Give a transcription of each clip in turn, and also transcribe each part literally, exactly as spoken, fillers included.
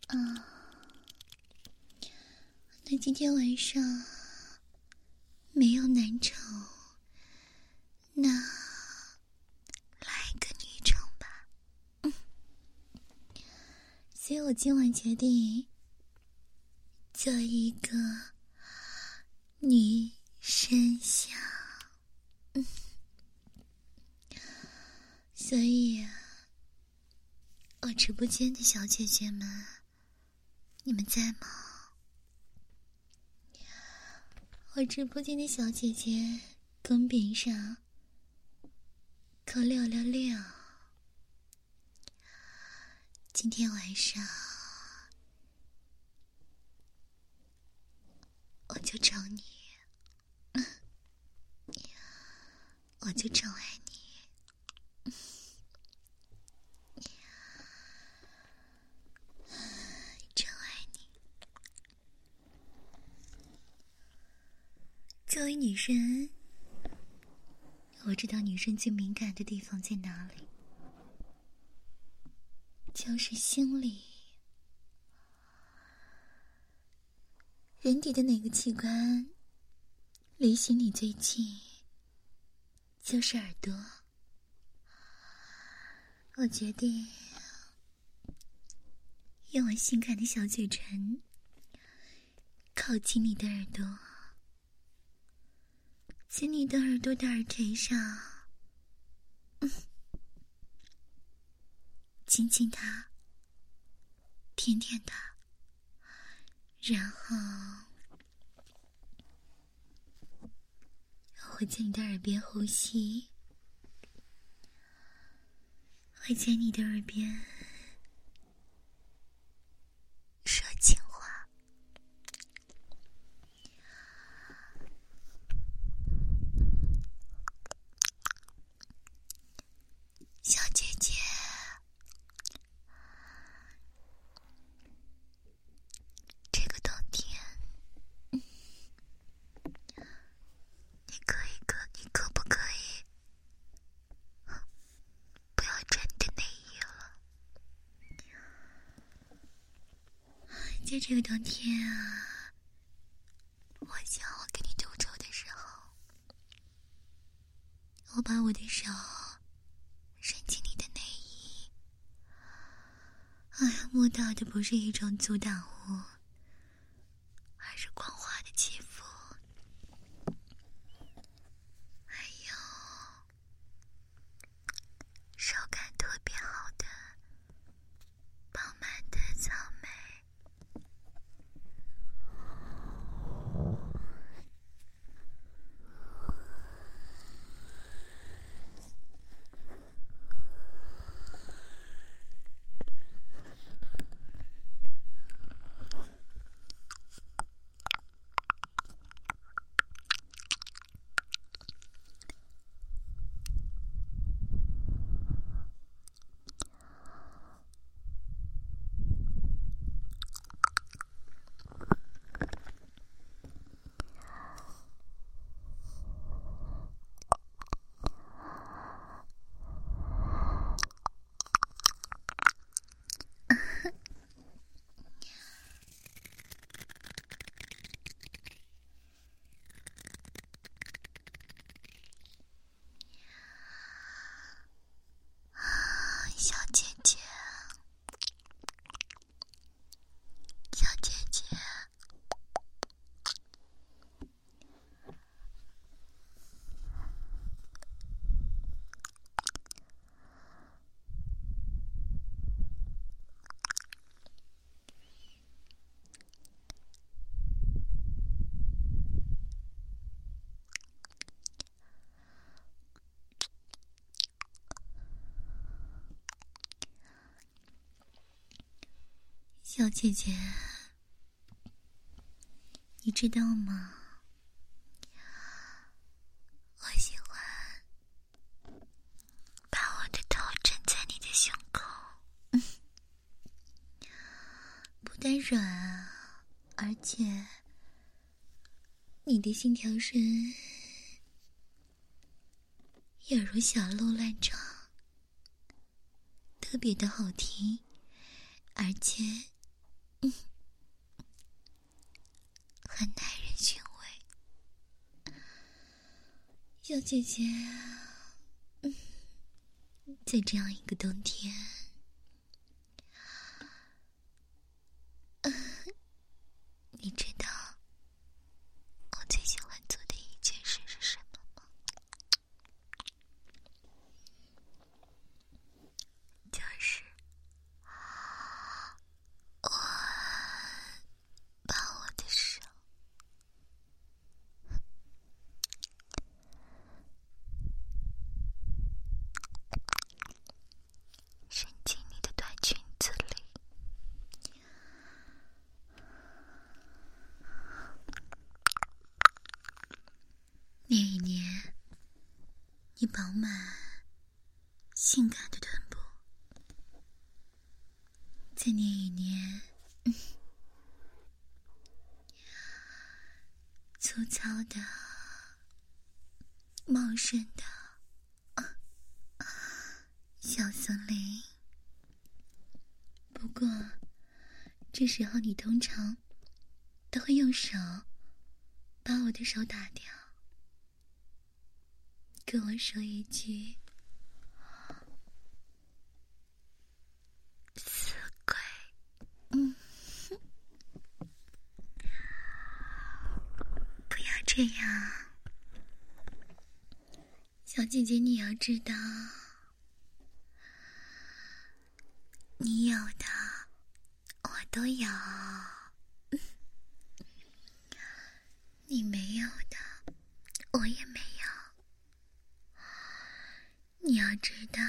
啊，那今天晚上没有男宠，那来个女宠吧。嗯，所以我今晚决定做一个女生像。嗯，所以啊，我直播间的小姐姐们，你们在吗？我直播间的小姐姐公屏上扣六六六。今天晚上我就找你，我就宠爱你，宠爱你。作为女生，我知道女生最敏感的地方在哪里，就是心里。人体的哪个器官离心里最近，就是耳朵。我决定用我性感的小嘴唇靠近你的耳朵，在你的耳朵的耳垂上，嗯，亲亲它，舔舔它，然后会在你的耳边呼吸，会在你的耳边说情话。小姐姐，这个冬天，嗯，你可以可你可不可以不要穿你的内衣了？在这个冬天啊，我想我给你吐出的时候，我把我的手伸进你的内衣，哎呀，摸到的不是一种阻挡物，而是光滑的肌肤，还有手感特别好的饱满的草莓。小姐姐，小姐姐，小姐姐，你知道吗？我喜欢把我的头枕在你的胸口，嗯，不但软啊，而且你的心跳声有如小鹿乱撞，特别的好听，而且嗯，很耐人寻味。小姐姐，嗯，在这样一个冬天，你知道我最喜欢做的一件事是什么吗？就是我把我的手伸进你的短裙子里。捏一捏你饱满性感的臀部，再捏一捏、嗯、粗糙的茂盛的、啊啊、小森林。不过这时候你通常都会用手把我的手打掉，跟我说一句死鬼。嗯，不要这样，小姐姐，你要知道，你有的我都有，你没有的我也没有。你要知道，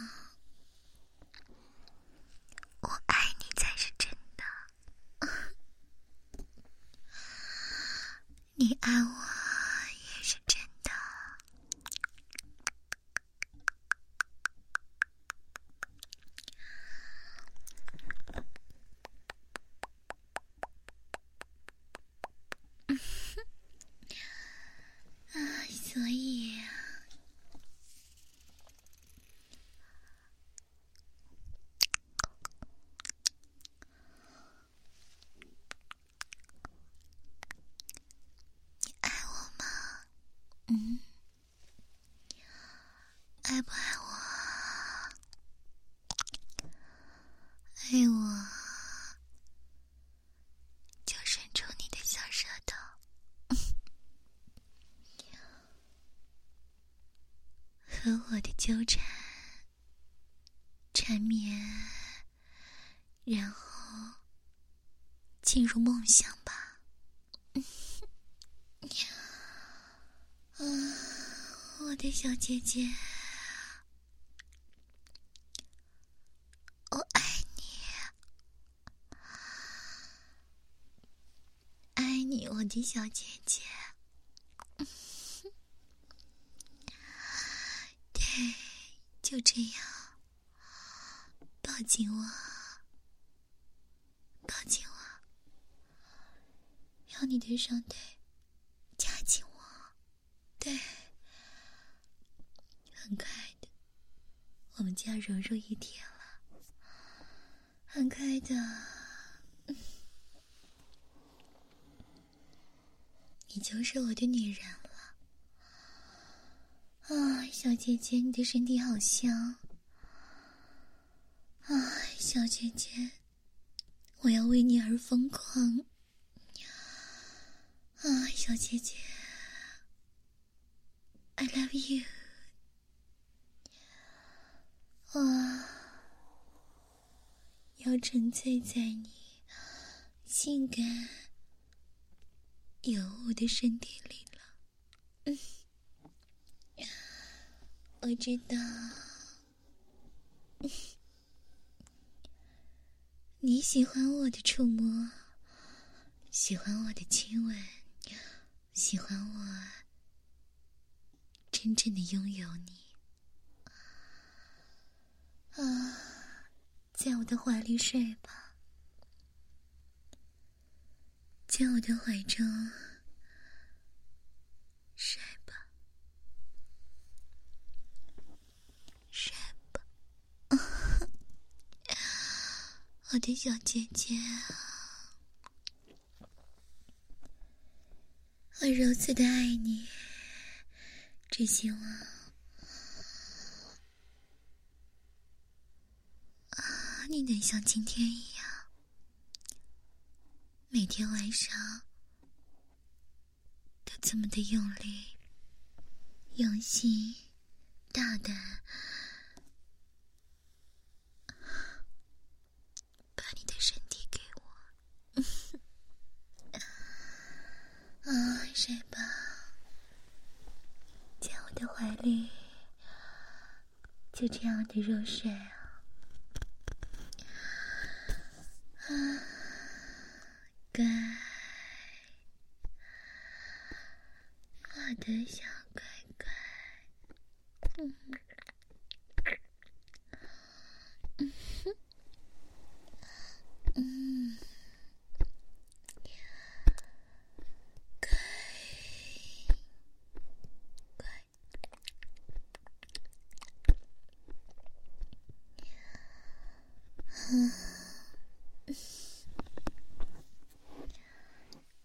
我爱你才是真的，你爱我也是真的。啊，所以你爱我吗？嗯，爱不爱我？爱我就伸出你的小舌头，和我的纠缠缠绵，然后进入梦乡吧。啊，我的小姐姐，我爱你，爱你，我的小姐姐。对，就这样，抱紧我，抱紧我，用你的双腿夹紧我。对，很快的，我们就要融入一体了。很快的，嗯，你就是我的女人了。啊，小姐姐，你的身体好香。啊，小姐姐，我要为你而疯狂。啊，小姐姐 I love you。 我要沉醉在你性感尤物的身体里了。嗯，我知道你喜欢我的触摸，喜欢我的亲吻，喜欢我真正的拥有你。啊，在我的怀里睡吧，在我的怀中睡吧，睡吧，我的小姐姐。 我如此的爱你，只希望啊，你能像今天一样，每天晚上都这么的用力、用心、大胆，把你的身体给我。啊，睡吧，在我的怀里，就这样的入睡啊。啊，乖，我的小乖乖。嗯嗯哼，嗯，乖乖，嗯。